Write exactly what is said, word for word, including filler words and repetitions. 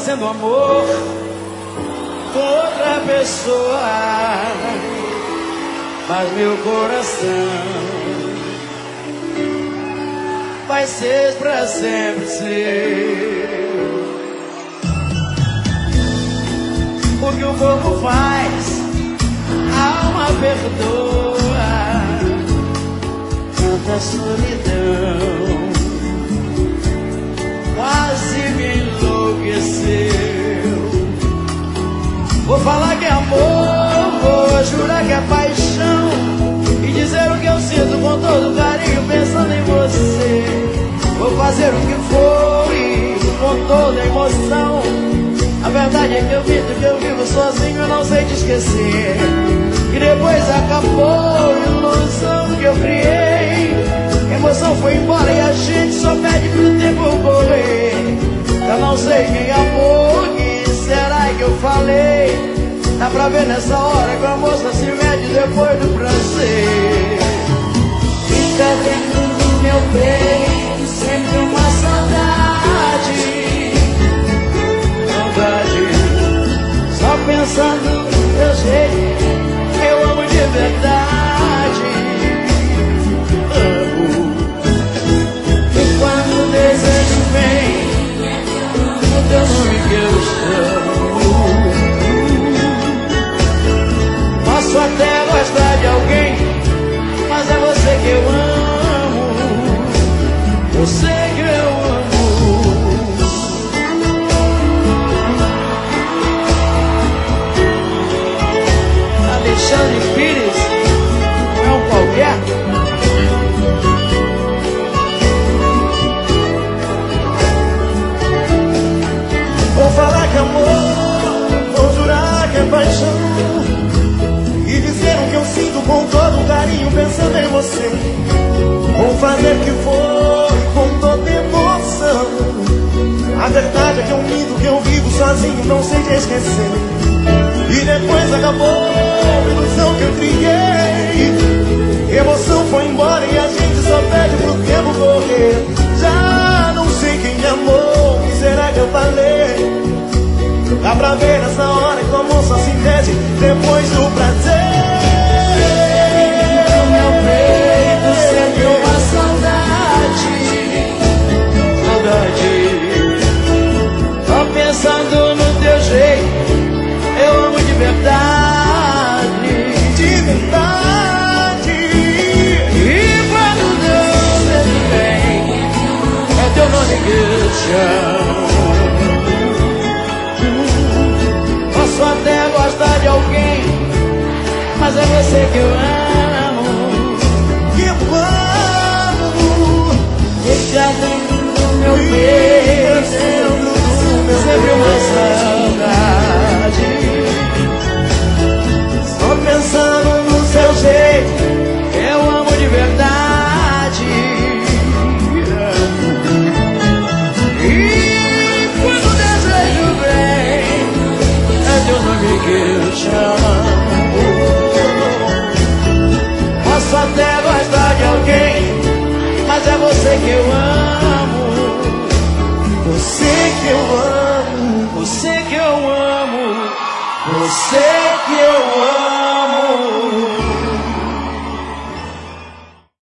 fazendo amor com outra pessoa, mas meu coração vai ser pra sempre seu. O que o corpo faz, a alma perdoa. Tanta solidão quase me enlouqueceu. Vou falar que é amor, vou jurar que é paixão, e dizer o que eu sinto com todo carinho pensando em você. Vou fazer o que for e com toda emoção. A verdade é que eu vivo, que eu vivo sozinho, eu não sei te esquecer. E depois acabou a ilusão que eu criei. A emoção foi embora e a gente só pede pro tempo correr. Eu não sei quem amou, que será que eu falei. Dá pra ver nessa hora que a moça se mede depois do prazer. Fica dentro do meu peito sempre uma saudade, saudade. Só pensando no teu jeito, eu amo de verdade. Amo. E quando o desejo vem, o teu nome que eu chamo. Posso até gostar de alguém, mas é você que eu amo. Você que eu amo. Alexandre Pires, não é um qualquer. Vou falar que é amor, vou jurar que é paixão, e dizer o que eu sinto com todo carinho pensando em você. Vou fazer o que for com toda emoção. A verdade é que eu minto, que eu vivo sozinho, não sei te esquecer. E depois acabou a ilusão que eu criei. Emoção foi embora e a gente só pede pro tempo correr. Já não sei quem amou, o que será que eu falei. Dá pra ver nessa hora que o amor só se pede depois do prazer. No meu peito sempre uma saudade, saudade. Só pensando no teu jeito, eu amo de verdade, de verdade. E quando Deus vem, é teu nome que eu chamo. Posso até gostar de alguém, mas é você que eu amo. Que eu amo. Fica dentro do meu peito sempre uma saudade. Só pensando no seu jeito, eu amo de verdade. E quando o desejo vem, é teu nome que eu chamo. Posso até gostar de alguém, mas é você que eu amo. Você que eu amo. Você que eu amo. Você que eu amo.